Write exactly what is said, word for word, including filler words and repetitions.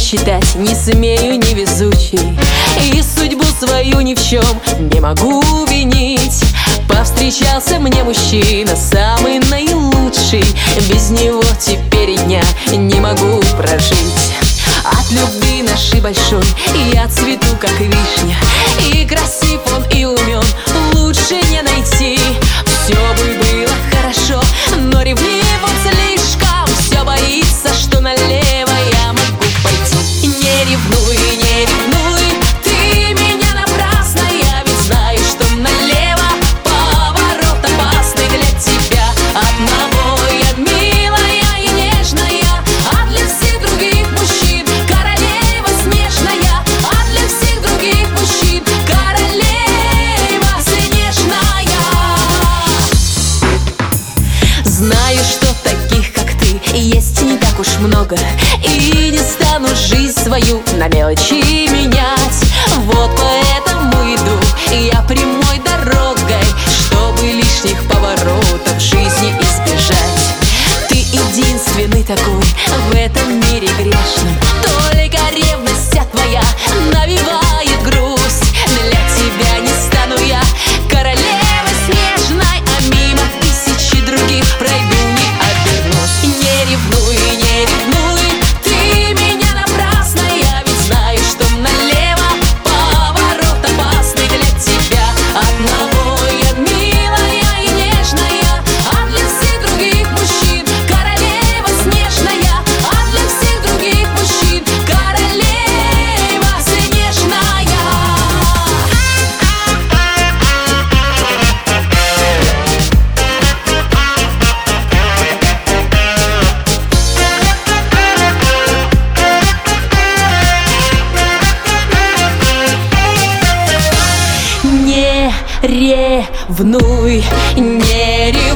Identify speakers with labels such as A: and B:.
A: считать не смею невезучей, и судьбу свою ни в чем не могу винить. Повстречался мне мужчина самый наилучший, без него теперь и дня не могу прожить. От любви нашей большой я цвету, как вишня, и красив он, и умен, лучше не найти. Все бы было хорошо, но ревнив он слишком, все боится, что налево я могу пойти. Не ревнуй, не ревнуй, ты меня напрасно, я ведь знаю, что налево поворот опасный для тебя одного. Я милая и нежная, а для всех других мужчин королева снежная, а для всех других мужчин королева снежная. Знаю, что таких, как ты, есть не так уж много, и не стану жизнь свою на мелочи менять. Вот поэтому иду я прямой дорогой, чтобы лишних поворотов в жизни избежать. Ты единственный такой в этом мире грешном, только ревность твоя навевает грусть. Для тебя не стану я королевой снежной, а мимо тысячи других пройду, не обернусь. Не ревнуй, не ревнуй, ты меня напрасно, я ведь знаю, что налево поворот опасный для тебя одного. Я милая и нежная, а для всех других мужчин королева снежная, а для всех других мужчин королева снежная. Не ревнуй, не ревнуй.